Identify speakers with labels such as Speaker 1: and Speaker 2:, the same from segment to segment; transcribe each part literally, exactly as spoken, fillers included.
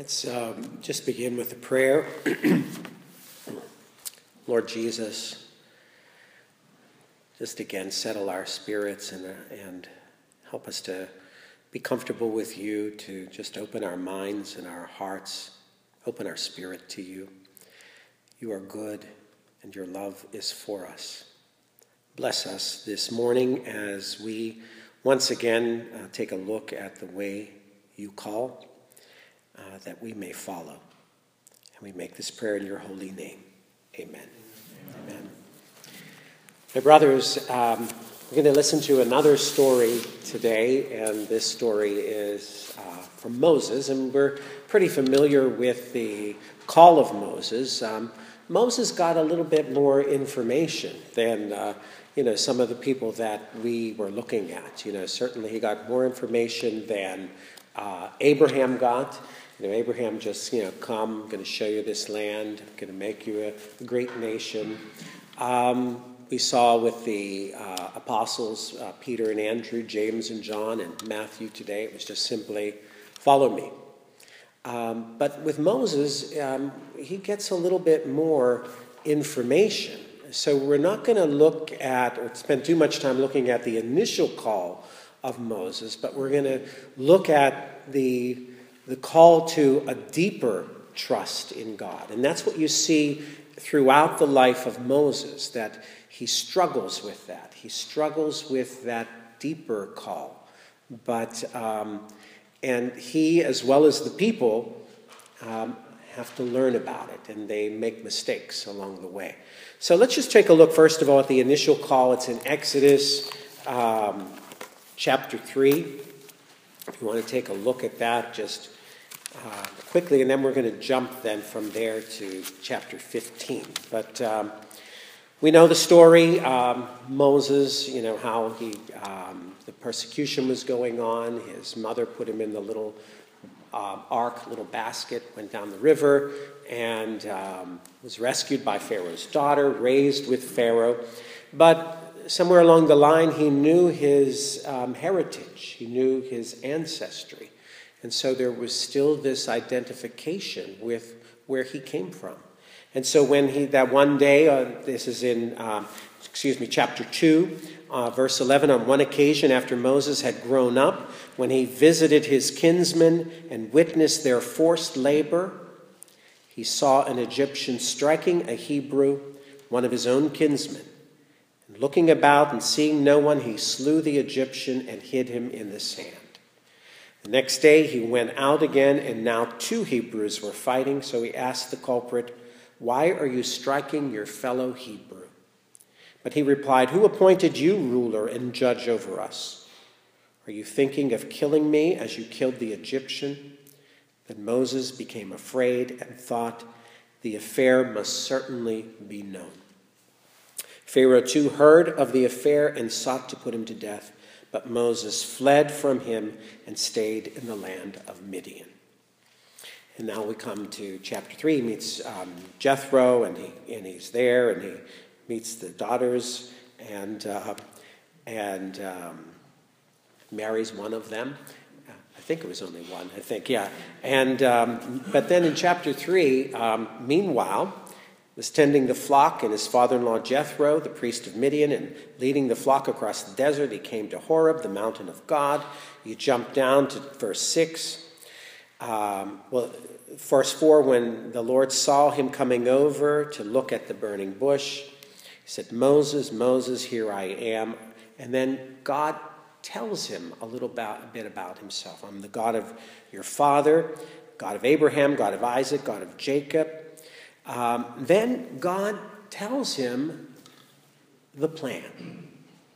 Speaker 1: Let's um, just begin with a prayer. Lord Jesus, just again settle our spirits and, uh, and help us to be comfortable with you, to just open our minds and our hearts, open our spirit to you. You are good and your love is for us. Bless us this morning as we once again uh, take a look at the way you call, uh, that we may follow. And we make this prayer in your holy name. Amen. Amen. Amen. My brothers, um, we're going to listen to another story today, and this story is uh, from Moses, and we're pretty familiar with the call of Moses. Um, Moses got a little bit more information than uh, you know, some of the people that we were looking at. You know, certainly he got more information than uh, Abraham got. You know, Abraham just, you know, come, I'm going to show you this land, I'm going to make you a great nation. Um, we saw with the uh, apostles, uh, Peter and Andrew, James and John, and Matthew today, it was just simply, follow me. Um, but with Moses, um, he gets a little bit more information. So we're not going to look at or spend too much time looking at the initial call of Moses, but we're going to look at the, the call to a deeper trust in God. And that's what you see throughout the life of Moses, that he struggles with that. He struggles with that deeper call. But, um, and he, as well as the people, um, have to learn about it, and they make mistakes along the way. So let's just take a look, first of all, at the initial call. It's in Exodus um, chapter three. If you want to take a look at that just uh, quickly, and then we're going to jump then from there to chapter fifteen. But um, we know the story. Um, Moses, you know, how he um, the persecution was going on. His mother put him in the little Uh, ark, little basket, went down the river, and um, was rescued by Pharaoh's daughter, raised with Pharaoh. But somewhere along the line, he knew his um, heritage. He knew his ancestry. And so there was still this identification with where he came from. And so when he, that one day, uh, this is in, um, excuse me, chapter two, uh, verse eleven, on one occasion after Moses had grown up, when he visited his kinsmen and witnessed their forced labor, he saw an Egyptian striking a Hebrew, one of his own kinsmen. And looking about and seeing no one, he slew the Egyptian and hid him in the sand. The next day he went out again, and now two Hebrews were fighting, so he asked the culprit, "Why are you striking your fellow Hebrew?" But he replied, "Who appointed you ruler and judge over us? Are you thinking of killing me as you killed the Egyptian?" Then Moses became afraid and thought, the affair must certainly be known. Pharaoh too heard of the affair and sought to put him to death, but Moses fled from him and stayed in the land of Midian. And now we come to chapter three. He meets um, Jethro, and he and he's there, and he meets the daughters, and uh, and um, marries one of them. I think it was only one. I think, yeah. And um, but then in chapter three, um, meanwhile, was tending the flock, and his father-in-law Jethro, the priest of Midian, and leading the flock across the desert, he came to Horeb, the mountain of God. You jump down to verse six. Um, well, verse four, when the Lord saw him coming over to look at the burning bush, he said, "Moses, Moses, here I am." And then God tells him a little about, a bit about himself. "I'm the God of your father, God of Abraham, God of Isaac, God of Jacob." Um, then God tells him the plan.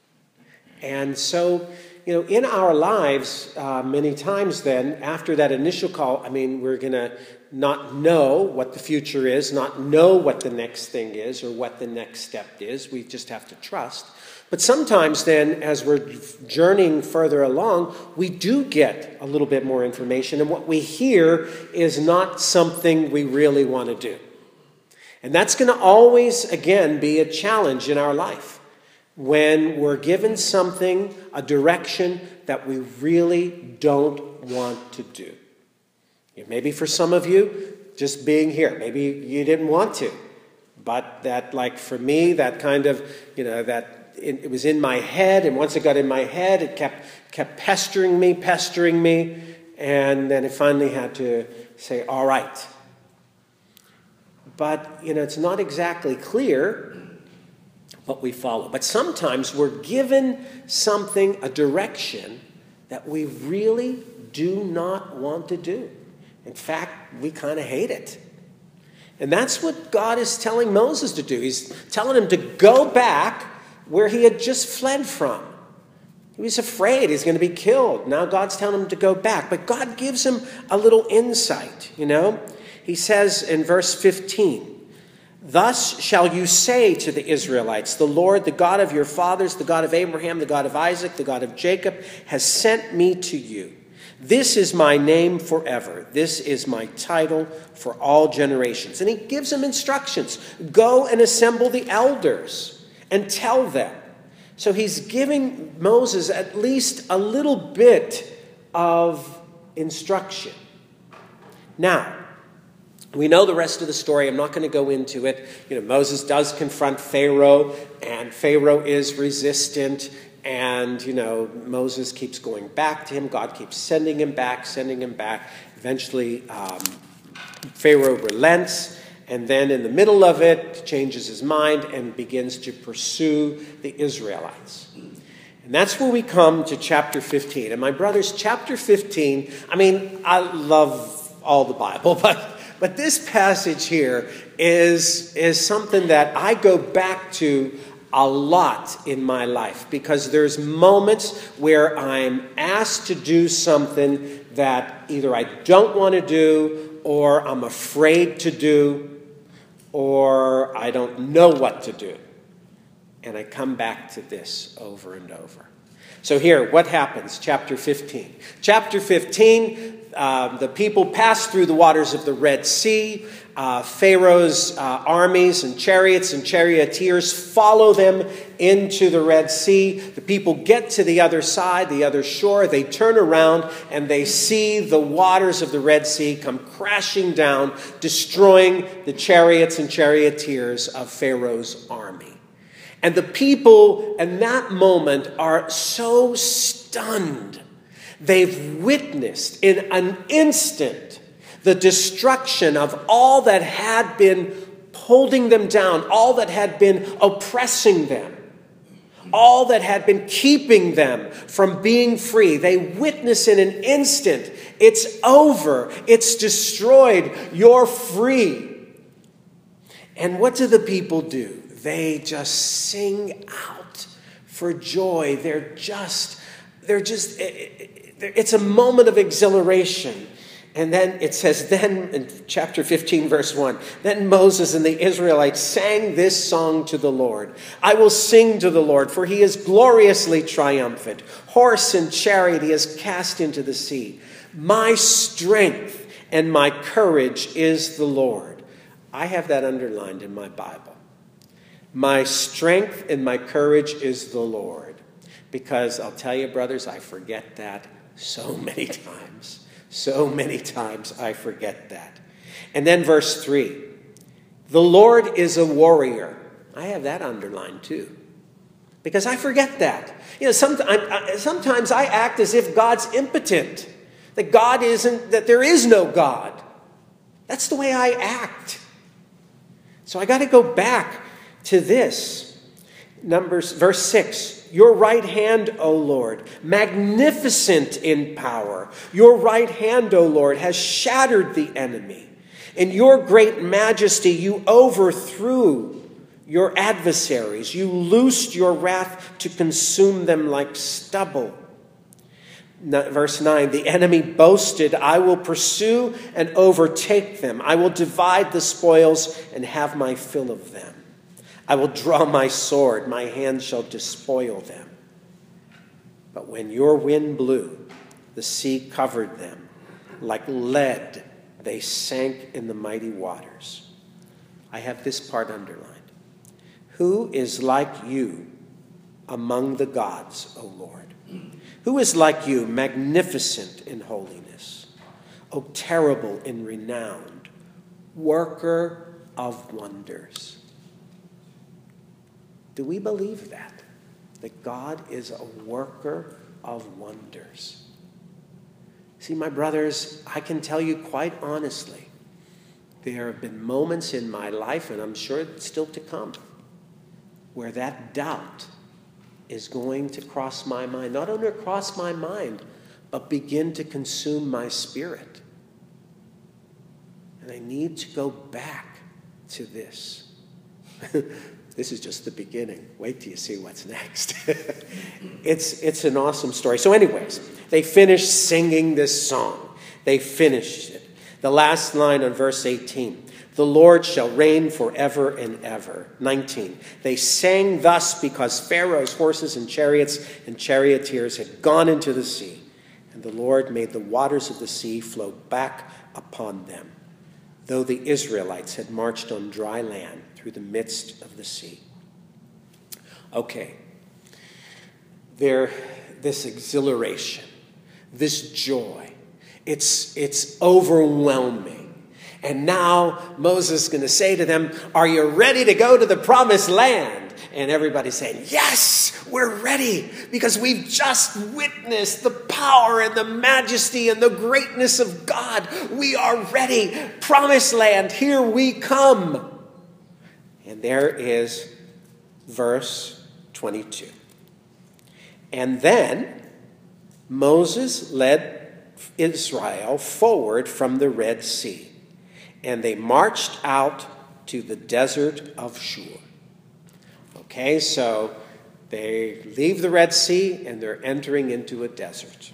Speaker 1: And so, you know, in our lives, uh, many times then, after that initial call, I mean, we're going to not know what the future is, not know what the next thing is or what the next step is. We just have to trust. But sometimes then, as we're journeying further along, we do get a little bit more information, and what we hear is not something we really want to do. And that's going to always, again, be a challenge in our life. When we're given something, a direction that we really don't want to do. Maybe for some of you, just being here. Maybe you didn't want to. But that, like for me, that kind of, you know, that it, it was in my head. And once it got in my head, it kept kept pestering me, pestering me. And then it finally had to say, all right. But, you know, it's not exactly clear what we follow. But sometimes we're given something, a direction, that we really do not want to do. In fact, we kind of hate it. And that's what God is telling Moses to do. He's telling him to go back where he had just fled from. He was afraid he's going to be killed. Now God's telling him to go back. But God gives him a little insight, you know. He says in verse fifteen, "Thus shall you say to the Israelites, the Lord, the God of your fathers, the God of Abraham, the God of Isaac, the God of Jacob, has sent me to you. This is my name forever. This is my title for all generations." And he gives them instructions. Go and assemble the elders and tell them. So he's giving Moses at least a little bit of instruction. Now, we know the rest of the story. I'm not going to go into it. You know, Moses does confront Pharaoh, and Pharaoh is resistant. And, you know, Moses keeps going back to him. God keeps sending him back, sending him back. Eventually, um, Pharaoh relents. And then in the middle of it, changes his mind and begins to pursue the Israelites. And that's where we come to chapter fifteen. And my brothers, chapter fifteen, I mean, I love all the Bible, but... But this passage here is, is something that I go back to a lot in my life, because there's moments where I'm asked to do something that either I don't want to do, or I'm afraid to do, or I don't know what to do. And I come back to this over and over. So here, what happens? Chapter fifteen. Chapter fifteen, uh, the people pass through the waters of the Red Sea. Uh, Pharaoh's uh, armies and chariots and charioteers follow them into the Red Sea. The people get to the other side, the other shore. They turn around and they see the waters of the Red Sea come crashing down, destroying the chariots and charioteers of Pharaoh's army. And the people in that moment are so stunned. They've witnessed in an instant the destruction of all that had been holding them down, all that had been oppressing them, all that had been keeping them from being free. They witness in an instant, it's over, it's destroyed, you're free. And what do the people do? They just sing out for joy. They're just, they're just, it's a moment of exhilaration. And then it says, then in chapter fifteen, verse one, then Moses and the Israelites sang this song to the Lord. "I will sing to the Lord, for he is gloriously triumphant. Horse and chariot he has cast into the sea. My strength and my courage is the Lord." I have that underlined in my Bible. My strength and my courage is the Lord. Because I'll tell you, brothers, I forget that so many times. So many times I forget that. And then verse three. The Lord is a warrior. I have that underlined too. Because I forget that. You know, sometimes, sometimes I act as if God's impotent. That God isn't, that there is no God. That's the way I act. So I got to go back to this. Numbers, verse six. Your right hand, O Lord, magnificent in power. Your right hand, O Lord, has shattered the enemy. In your great majesty, you overthrew your adversaries. You loosed your wrath to consume them like stubble. Verse nine, the enemy boasted, I will pursue and overtake them. I will divide the spoils and have my fill of them. I will draw my sword, my hand shall despoil them. But when your wind blew, the sea covered them. Like lead, they sank in the mighty waters. I have this part underlined. Who is like you among the gods, O Lord? Who is like you, magnificent in holiness? O terrible and renowned, worker of wonders. Do we believe that? That God is a worker of wonders? See, my brothers, I can tell you quite honestly, there have been moments in my life, and I'm sure it's still to come, where that doubt is going to cross my mind. Not only cross my mind, but begin to consume my spirit. And I need to go back to this. This is just the beginning. Wait till you see what's next. it's, it's an awesome story. So anyways, they finished singing this song. They finished it. The last line on verse eighteen. The Lord shall reign forever and ever. nineteen. They sang thus because Pharaoh's horses and chariots and charioteers had gone into the sea. And the Lord made the waters of the sea flow back upon them, though the Israelites had marched on dry land through the midst of the sea. Okay. There, this exhilaration, this joy, it's, it's overwhelming. And now Moses is going to say to them, are you ready to go to the promised land? And everybody's saying, yes, we're ready, because we've just witnessed the power and the majesty and the greatness of God. We are ready. Promised land, here we come. And there is verse twenty-two. And then Moses led Israel forward from the Red Sea, and they marched out to the desert of Shur. Okay, so they leave the Red Sea and they're entering into a desert.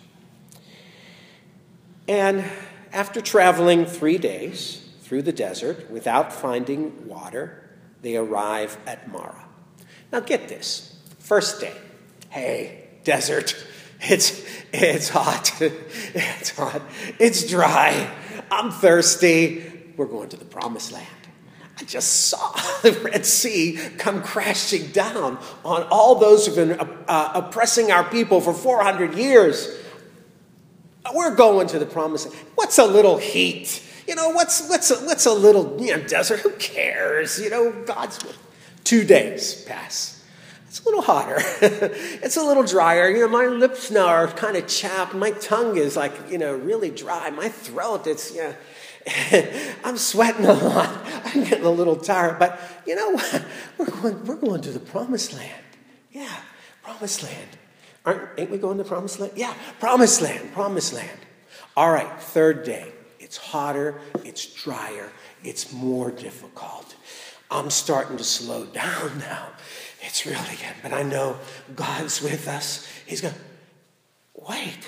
Speaker 1: And after traveling three days through the desert without finding water, they arrive at Marah. Now get this. First day. Hey, desert. It's, it's hot. It's hot. It's dry. I'm thirsty. We're going to the promised land. I just saw the Red Sea come crashing down on all those who've been uh, oppressing our people for four hundred years. We're going to the promised land. What's a little heat? You know, what's what's a, what's a little you know, desert? Who cares? You know, God's two days pass. It's a little hotter. It's a little drier. You know, my lips now are kind of chapped. My tongue is like, you know, really dry. My throat, it's, you know, I'm sweating a lot. I'm getting a little tired. But you know what? We're going, we're going to the promised land. Yeah, promised land. Aren't, ain't we going to the promised land? Yeah, promised land, promised land. All right, third day. It's hotter. It's drier. It's more difficult. I'm starting to slow down now. It's really good. But I know God's with us. He's going, wait.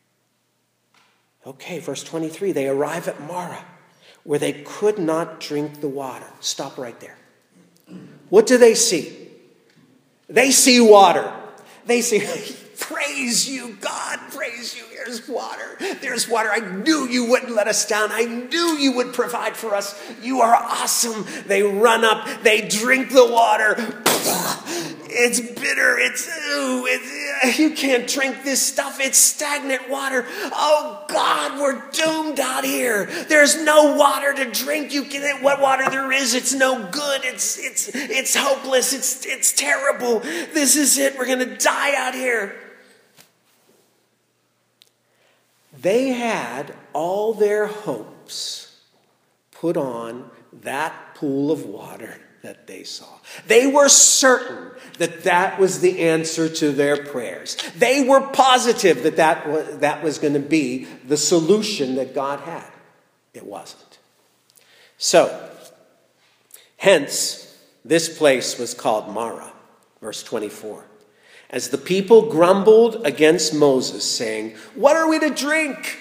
Speaker 1: Okay, verse twenty-three, they arrive at Marah, where they could not drink the water. Stop right there. What do they see? They see water. They see, praise you, God, praise you. There's water. There's water. I knew you wouldn't let us down. I knew you would provide for us. You are awesome. They run up. They drink the water. It's bitter. It's, ooh, it's, you can't drink this stuff. It's stagnant water. Oh, God, we're doomed out here. There's no water to drink. You can, what water there is, it's no good. It's, it's, it's hopeless. It's, it's terrible. This is it. We're going to die out here. They had all their hopes put on that pool of water that they saw. They were certain that that was the answer to their prayers. They were positive that that was, that was going to be the solution that God had. It wasn't. So, hence, this place was called Marah, verse twenty-four. As the people grumbled against Moses, saying, what are we to drink?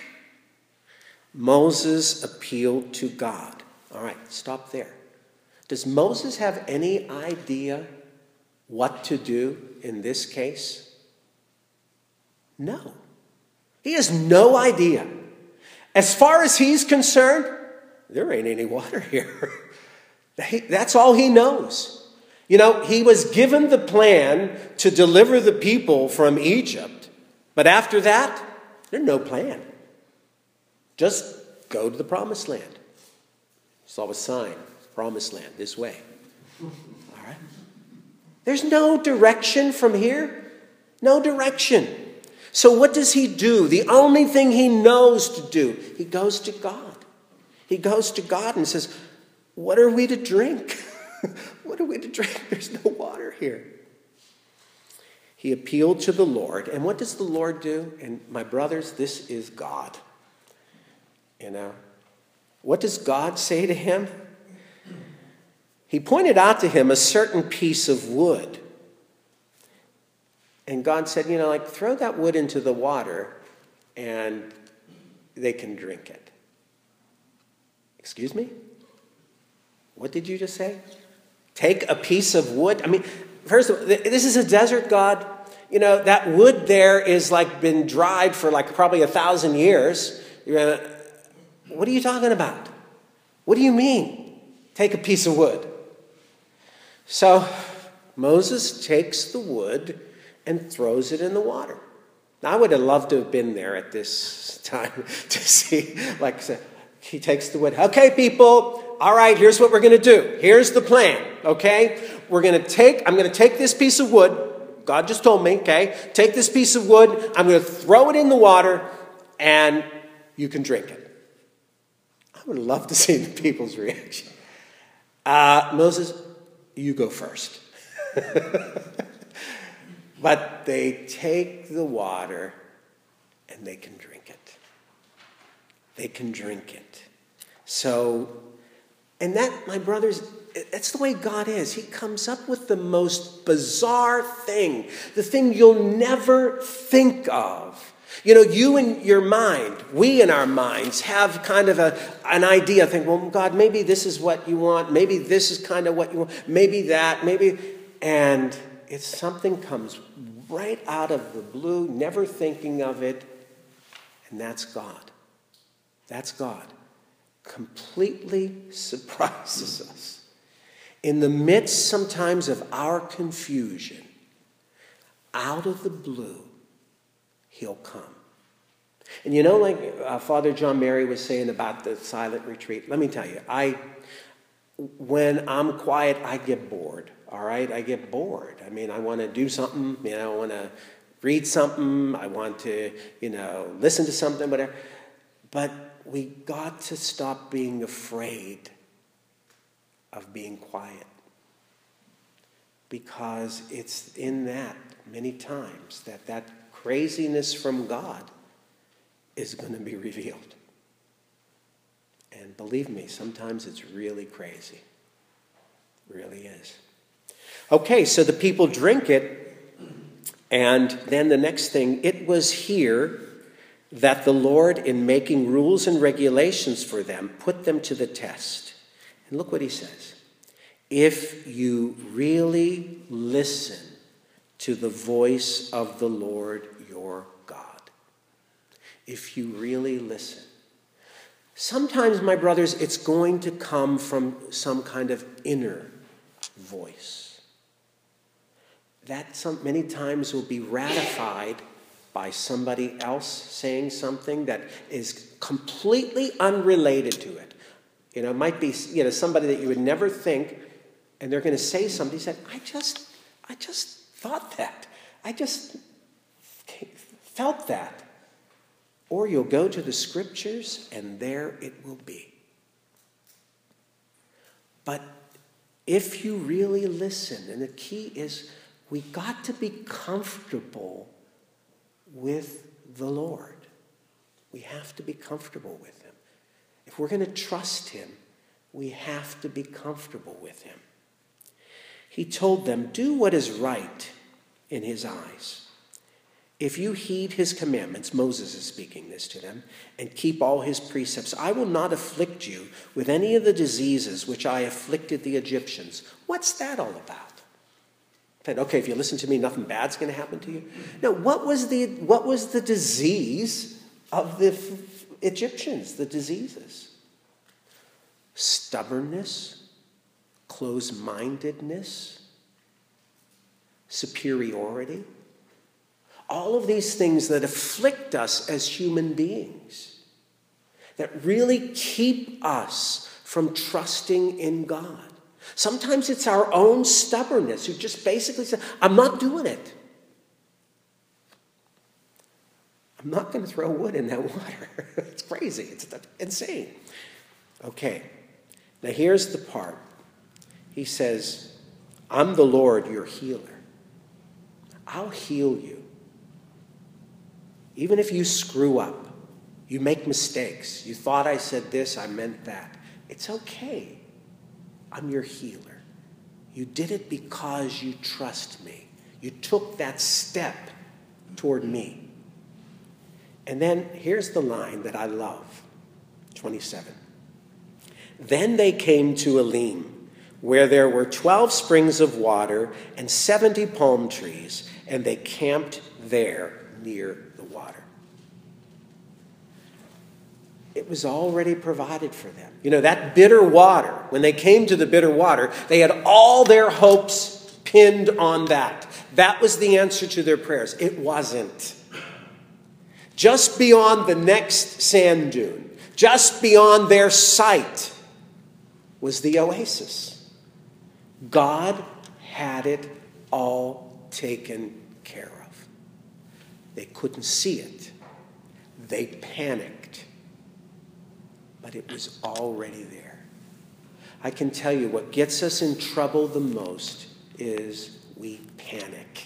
Speaker 1: Moses appealed to God. All right, stop there. Does Moses have any idea what to do in this case? No. He has no idea. As far as he's concerned, there ain't any water here. That's all he knows. You know, he was given the plan to deliver the people from Egypt. But after that, there's no plan. Just go to the promised land. Saw a sign, promised land, this way. All right. There's no direction from here. No direction. So what does he do? The only thing he knows to do, he goes to God. He goes to God and says, what are we to drink? What are we to drink? There's no water here. He appealed to the Lord. And what does the Lord do? And my brothers, this is God. You know, what does God say to him? He pointed out to him a certain piece of wood. And God said, you know, like, throw that wood into the water and they can drink it. Excuse me? What did you just say? Take a piece of wood? I mean, first of all, this is a desert, God. You know, that wood there is like been dried for like probably a thousand years. You're gonna, what are you talking about? What do you mean? Take a piece of wood. So Moses takes the wood and throws it in the water. Now, I would have loved to have been there at this time to see, like I said, he takes the wood. Okay, people, all right, here's what we're going to do. Here's the plan, okay? We're going to take, I'm going to take this piece of wood. God just told me, okay? Take this piece of wood. I'm going to throw it in the water, and you can drink it. I would love to see the people's reaction. Uh, Moses, you go first. But they take the water and they can drink it. They can drink it. So, and that, my brothers, that's the way God is. He comes up with the most bizarre thing, the thing you'll never think of. You know, you in your mind, we in our minds have kind of a, an idea, think, well, God, maybe this is what you want. Maybe this is kind of what you want. Maybe that, maybe, and it's something comes right out of the blue, never thinking of it, and that's God. That's God. Completely surprises us. In the midst sometimes of our confusion, out of the blue, he'll come. And you know, like uh, Father John Mary was saying about the silent retreat, let me tell you, I, when I'm quiet, I get bored. All right, I get bored. I mean, I want to do something, you know, I want to read something, I want to, you know, listen to something, whatever. But we got to stop being afraid of being quiet. Because it's in that many times that that craziness from God is going to be revealed. And believe me, sometimes it's really crazy. It really is. Okay, so the people drink it, and then the next thing, it was here that the Lord, in making rules and regulations for them, put them to the test. And look what he says. If you really listen to the voice of the Lord your God. If you really listen. Sometimes, my brothers, it's going to come from some kind of inner voice. That some, many times will be ratified by somebody else saying something that is completely unrelated to it. You know, it might be, you know, somebody that you would never think, and they're going to say something. He said, I just, I just thought that. I just felt that. Or you'll go to the scriptures, and there it will be. But if you really listen, and the key is, we got to be comfortable with the Lord. We have to be comfortable with him. If we're going to trust him, we have to be comfortable with him. He told them, do what is right in his eyes. If you heed his commandments, Moses is speaking this to them, and keep all his precepts, I will not afflict you with any of the diseases which I afflicted the Egyptians. What's that all about? Okay, if you listen to me, nothing bad's going to happen to you. No, what was the what was the disease of the Egyptians? The diseases: stubbornness, closed-mindedness, superiority. All of these things that afflict us as human beings. that really keep us from trusting in God. Sometimes it's our own stubbornness who just basically says, I'm not doing it. I'm not going to throw wood in that water. It's crazy. It's insane. Okay. Now here's the part. He says, I'm the Lord, your healer. I'll heal you. Even if you screw up, you make mistakes. You thought I said this, I meant that. It's okay. I'm your healer. You did it because you trust me. You took that step toward me. And then here's the line that I love, twenty-seven. Then they came to Elim, where there were twelve springs of water and seventy palm trees, and they camped there near the water. It was already provided for them. You know, that bitter water, when they came to the bitter water, they had all their hopes pinned on that. That was the answer to their prayers. It wasn't. Just beyond the next sand dune, just beyond their sight, was the oasis. God had it all taken care of. They couldn't see it. They panicked. But it was already there. I can tell you what gets us in trouble the most is we panic.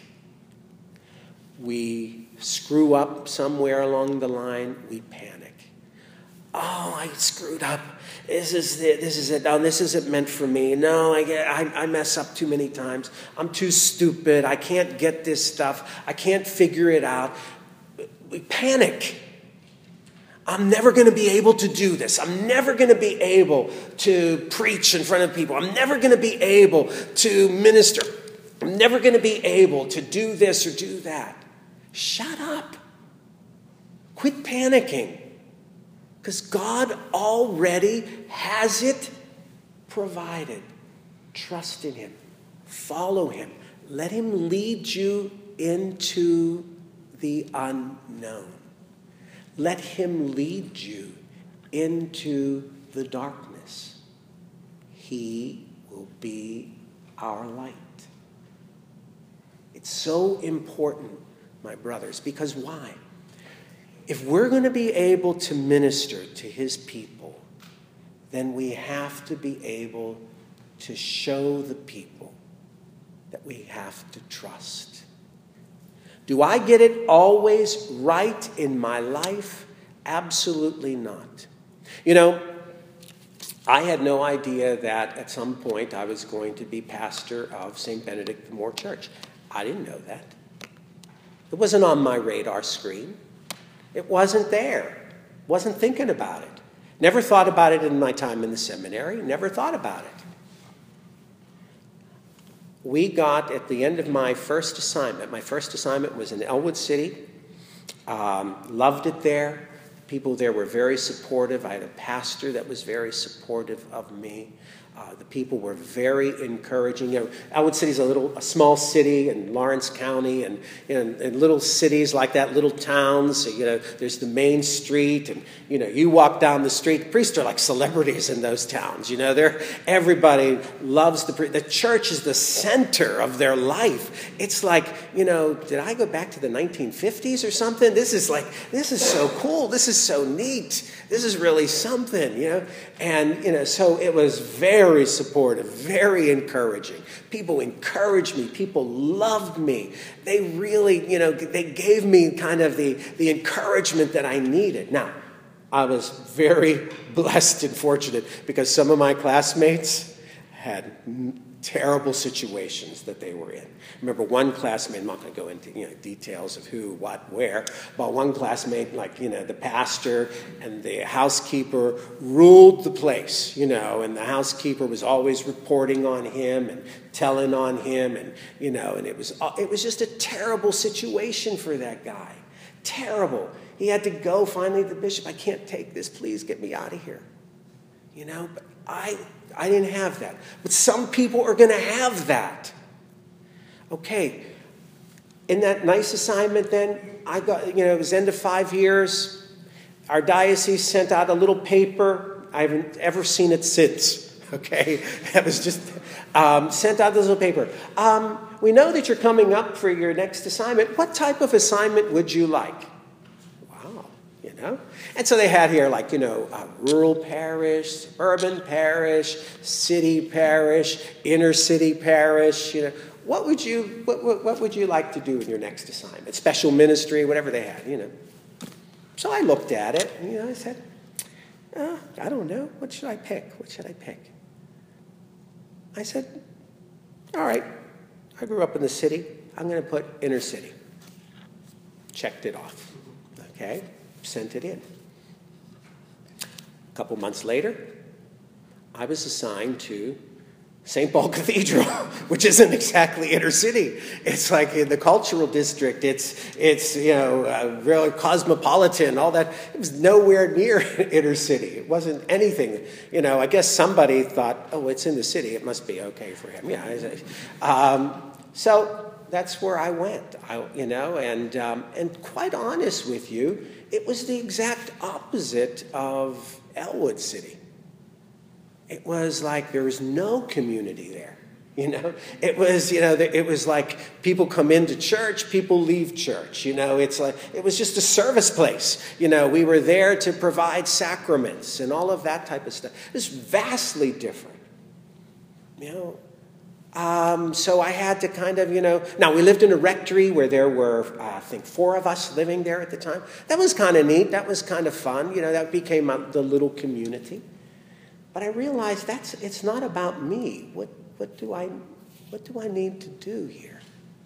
Speaker 1: We screw up somewhere along the line, we panic. Oh, I screwed up. This is it. This is it. No, this isn't meant for me. No, I, get, I, I mess up too many times. I'm too stupid. I can't get this stuff. I can't figure it out. We panic. I'm never going to be able to do this. I'm never going to be able to preach in front of people. I'm never going to be able to minister. I'm never going to be able to do this or do that. Shut up. Quit panicking. Because God already has it provided. Trust in him. Follow him. Let him lead you into the unknown. Let him lead you into the darkness. He will be our light. It's so important, my brothers, because why? If we're going to be able to minister to his people, then we have to be able to show the people that we have to trust. Do I get it always right in my life? Absolutely not. You know, I had no idea that at some point I was going to be pastor of Saint Benedict the Moor Church. I didn't know that. It wasn't on my radar screen. It wasn't there. Wasn't thinking about it. Never thought about it in my time in the seminary. Never thought about it. We got, at the end of my first assignment, my first assignment was in Elwood City. Um, loved it there. People there were very supportive. I had a pastor that was very supportive of me. Uh, the people were very encouraging. You know, Elwood City is a little, a small city in Lawrence County, and, you know, and little cities like that, little towns. So, you know, there's the main street, and you know, you walk down the street. The priests are like celebrities in those towns. You know, they're everybody loves the priest. The church is the center of their life. It's like, you know, did I go back to the nineteen fifties or something? This is like, this is so cool. This is so neat. This is really something, you know. And you know, so it was very. Very supportive, very encouraging. People encouraged me. People loved me. They really, you know, they gave me kind of the, the encouragement that I needed. Now, I was very blessed and fortunate because some of my classmates had terrible situations that they were in. I remember one classmate, I'm not going to go into you know, details of who, what, where, but one classmate, like, you know, the pastor and the housekeeper ruled the place, you know, and the housekeeper was always reporting on him and telling on him, and, you know, and it was, it was just a terrible situation for that guy. Terrible. He had to go finally to the bishop. I can't take this. Please get me out of here. You know, but I, I didn't have that. But some people are going to have that. Okay, in that nice assignment then, I got, you know, it was end of five years. our diocese sent out a little paper. I haven't ever seen it since, okay? That was just um, sent out this little paper. Um, we know that you're coming up for your next assignment. What type of assignment would you like? Wow, you know? And so they had here, like, you know, uh, rural parish, urban parish, city parish, inner city parish, you know. What would you, what, what, what would you like to do in your next assignment? Special ministry, whatever they had, you know. So I looked at it, and, you know, I said, oh, I don't know. What should I pick? What should I pick? I said, all right, I grew up in the city. I'm going to put inner city. Checked it off. Okay, sent it in. A couple months later, I was assigned to Saint Paul Cathedral, which isn't exactly inner city. It's like in the cultural district. It's, it's you know, uh, really cosmopolitan, all that. It was nowhere near inner city. It wasn't anything. You know, I guess somebody thought, oh, it's in the city. It must be okay for him. Yeah. Um, so that's where I went, I, you know, and, um, and quite honest with you, it was the exact opposite of Elwood City. It was like there was no community there, you know. It was, you know, it was like people come into church, people leave church, you know. It's like it was just a service place, you know. We were there to provide sacraments and all of that type of stuff. It was vastly different, you know. Um, so I had to kind of, you know. Now we lived in a rectory where there were, uh, I think, four of us living there at the time. That was kind of neat. That was kind of fun, you know. That became a, the little community. But I realized that's it's not about me. What what do I what do I need to do here?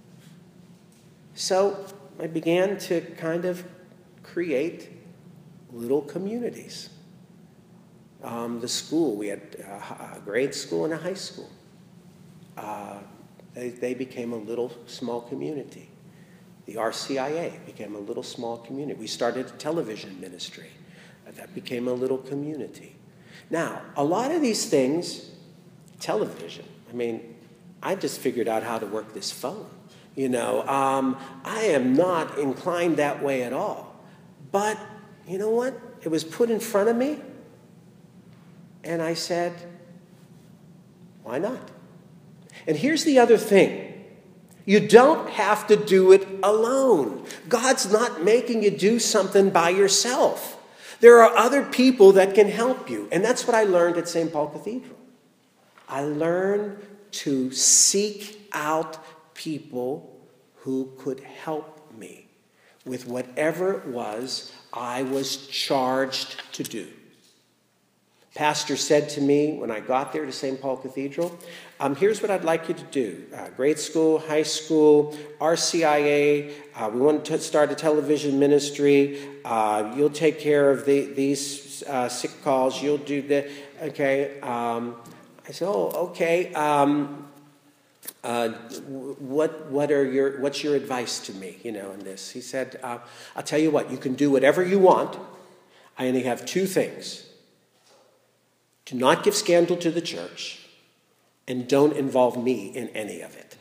Speaker 1: So I began to kind of create little communities. Um, the school, we had a grade school and a high school. Uh, they, they became a little small community. The R C I A became a little small community. We started a television ministry. That became a little community. Now, a lot of these things, television, I mean, I just figured out how to work this phone. You know, um, I am not inclined that way at all. But you know what? It was put in front of me, and I said, why not? And here's the other thing. You don't have to do it alone. God's not making you do something by yourself. There are other people that can help you. And that's what I learned at Saint Paul Cathedral. I learned to seek out people who could help me with whatever it was I was charged to do. Pastor said to me when I got there to Saint Paul Cathedral, um, here's what I'd like you to do. Uh, grade school, high school, R C I A, uh, we want to start a television ministry. Uh, you'll take care of the, these uh, sick calls. You'll do the, okay. Um, I said, oh, okay. Um, uh, what, what are your, what's your advice to me, you know, in this? He said, uh, I'll tell you what, you can do whatever you want. I only have two things. Do not give scandal to the church, and don't involve me in any of it.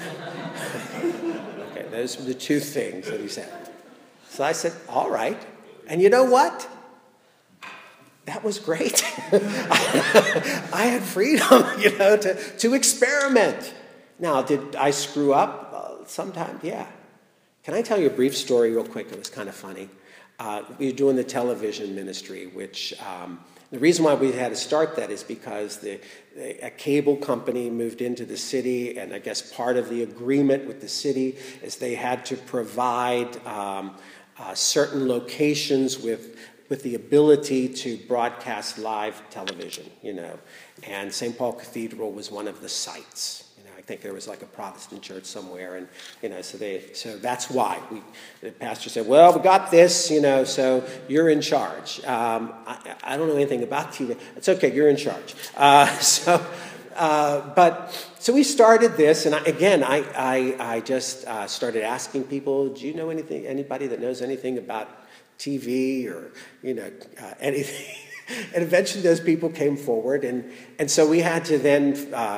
Speaker 1: Okay, those were the two things that he said. So I said, all right. And you know what? That was great. I had freedom, you know, to, to experiment. Now, did I screw up? Uh, sometimes, yeah. Can I tell you a brief story real quick? It was kind of funny. Uh, we were doing the television ministry, which... Um, The reason why we had to start that is because the, the, a cable company moved into the city, and I guess part of the agreement with the city is they had to provide um, uh, certain locations with, with the ability to broadcast live television, you know. And Saint Paul Cathedral was one of the sites. I think there was like a Protestant church somewhere, and you know, so they, so that's why we. The pastor said, "Well, we got this, you know, so you're in charge." Um, I, I don't know anything about T V. It's okay, you're in charge. Uh, so, uh, but so we started this, and I, again, I I, I just uh, started asking people, "Do you know anything? Anybody that knows anything about T V or you know uh, anything?" And eventually, those people came forward, and and so we had to then. Uh,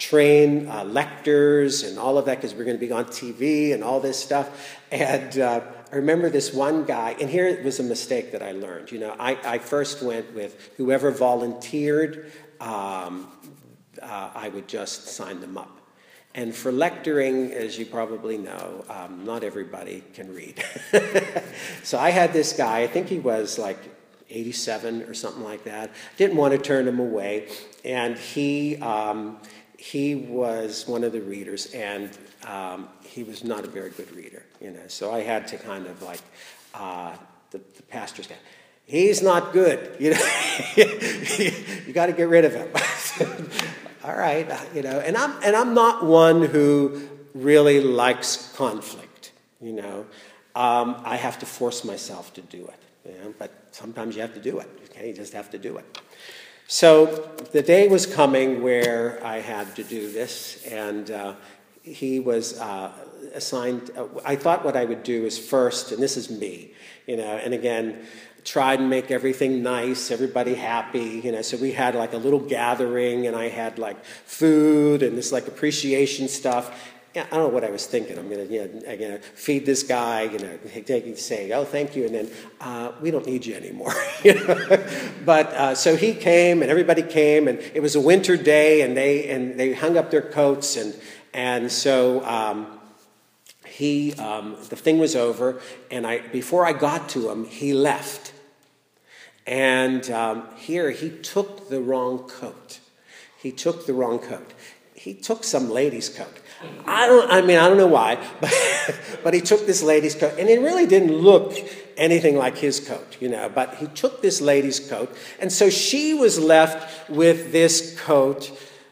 Speaker 1: train uh, lectors and all of that because we're going to be on T V and all this stuff. And uh, I remember this one guy, and here was a mistake that I learned. You know, I, I first went with whoever volunteered, um, uh, I would just sign them up. And for lecturing, as you probably know, um, not everybody can read. So I had this guy, I think he was like eighty-seven or something like that. Didn't want to turn him away. And he, um, he was one of the readers, and um, he was not a very good reader, you know. So I had to kind of like, uh, the, the pastor's guy, he's not good, you know. You got to get rid of him. All right, you know, and I'm and I'm not one who really likes conflict, you know. Um, I have to force myself to do it, you know, but sometimes you have to do it. Okay, you just have to do it. So the day was coming where I had to do this, and uh, he was uh, assigned. Uh, I thought what I would do is first, and this is me, you know, and again, try and make everything nice, everybody happy, you know. So we had like a little gathering, and I had like food and this like appreciation stuff. Yeah, I don't know what I was thinking. I'm gonna, you know, again, feed this guy, you know, take, say, oh, thank you, and then uh, we don't need you anymore. You know? But uh, so he came, and everybody came, and it was a winter day, and they and they hung up their coats, and and so. Um, He, um, the thing was over, and I, before I got to him, he left. And um, here, he took the wrong coat. He took the wrong coat. He took some lady's coat. I don't, I mean, I don't know why, but, but he took this lady's coat, and it really didn't look anything like his coat, you know, but he took this lady's coat, and so she was left with this coat.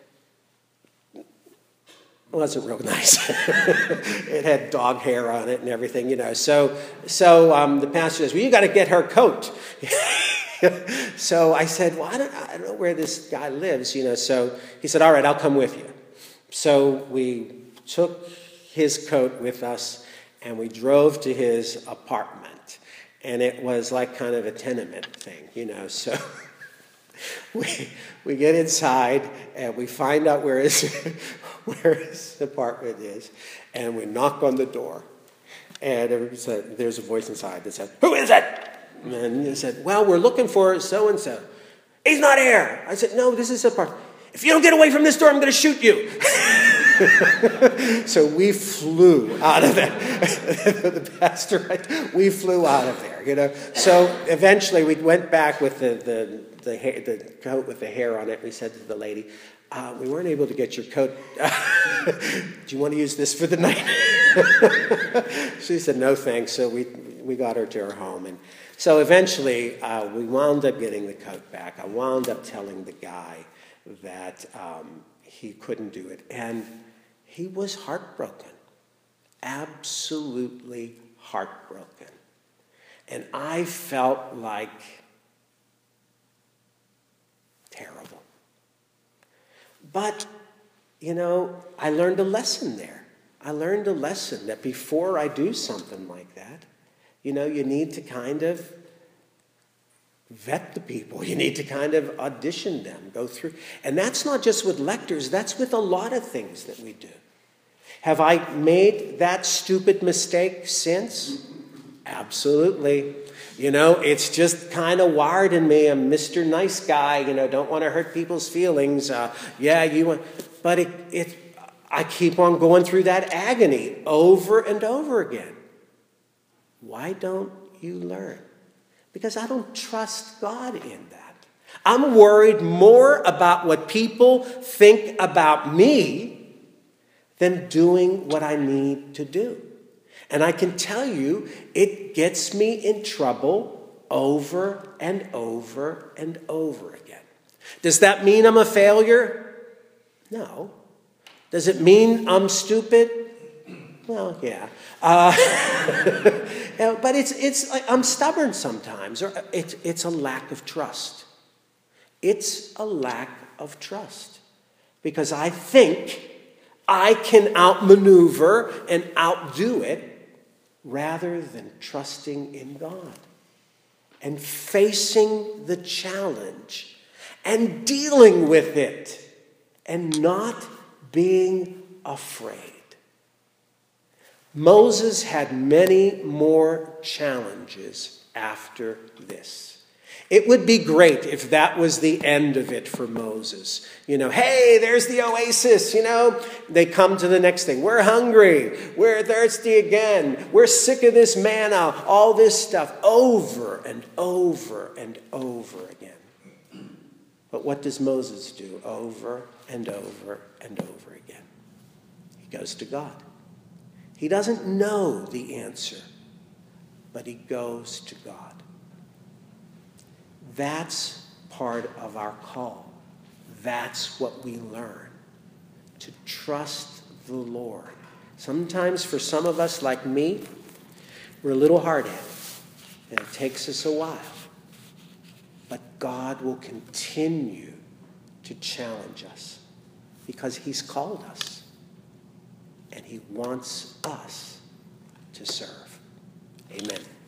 Speaker 1: It wasn't real nice. It had dog hair on it and everything, you know. So, so um, the pastor says, well, you got to get her coat. So I said, well, I don't, I don't know where this guy lives, you know. So he said, all right, I'll come with you. So we took his coat with us, and we drove to his apartment. And it was like kind of a tenement thing, you know. So we we get inside, and we find out where his where his apartment is, and we knock on the door, and said, there's a voice inside that said, who is it? And he said, well, we're looking for so-and-so. He's not here. I said, no, this is his apartment. If you don't get away from this door, I'm going to shoot you. So we flew out of there. The pastor, right? We flew out of there, you know. So eventually we went back with the, the, the, hair, the coat with the hair on it. We said to the lady, Uh, we weren't able to get your coat. Do you want to use this for the night? She said, no, thanks. So we we got her to her home. And so eventually uh, we wound up getting the coat back. I wound up telling the guy that um, he couldn't do it. And he was heartbroken, absolutely heartbroken. And I felt like terrible. But, you know, I learned a lesson there. I learned a lesson that before I do something like that, you know, you need to kind of vet the people. You need to kind of audition them, go through. And that's not just with lectors. That's with a lot of things that we do. Have I made that stupid mistake since? Absolutely. You know, it's just kind of wired in me. I'm Mister Nice Guy, you know, don't want to hurt people's feelings. Uh, yeah, you want, but it, it, I keep on going through that agony over and over again. Why don't you learn? Because I don't trust God in that. I'm worried more about what people think about me than doing what I need to do. And I can tell you, it gets me in trouble over and over and over again. Does that mean I'm a failure? No. Does it mean I'm stupid? Well, yeah. Uh, but it's it's like I'm stubborn sometimes, or it's it's a lack of trust. It's a lack of trust because I think I can outmaneuver and outdo it rather than trusting in God and facing the challenge and dealing with it and not being afraid. Moses had many more challenges after this. It would be great if that was the end of it for Moses. You know, hey, there's the oasis, you know. They come to the next thing. We're hungry. We're thirsty again. We're sick of this manna. All this stuff over and over and over again. But what does Moses do over and over and over again? He goes to God. He doesn't know the answer, but he goes to God. That's part of our call. That's what we learn, to trust the Lord. Sometimes for some of us, like me, we're a little hard-headed, and it takes us a while. But God will continue to challenge us because he's called us, and he wants us to serve. Amen.